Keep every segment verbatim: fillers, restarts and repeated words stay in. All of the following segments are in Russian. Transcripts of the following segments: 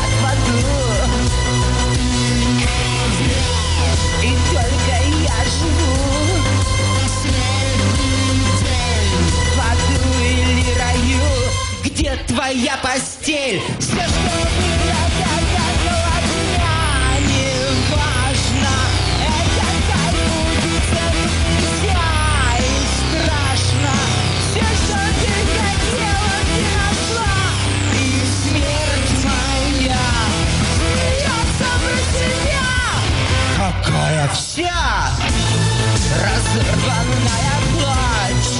летят в аду. И только я живу в аду или раю. Где твоя постель? Все, что было до этого дня, не важно. Это так будет нельзя и страшно. Все, что ты хотела, ты нашла. И смерть моя смеется про себя. Какая вся разорванная плоть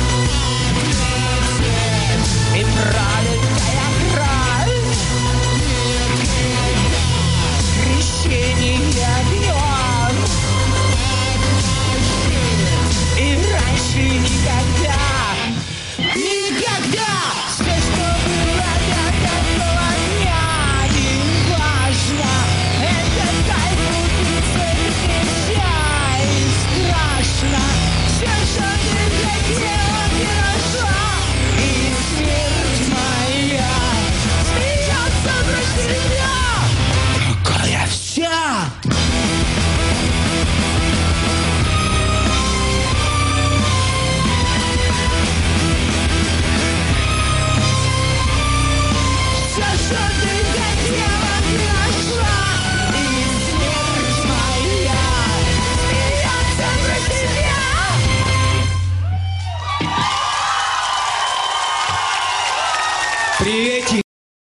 и пролитая кровь, крещение огнем. И раньше никогда, никогда все, что было до этого дня, не важно. Это кайф убийца нельзя и страшно. Все, что ты хотела, ты нашла. И смерть моя смеется про себя. Какая вся! Все, что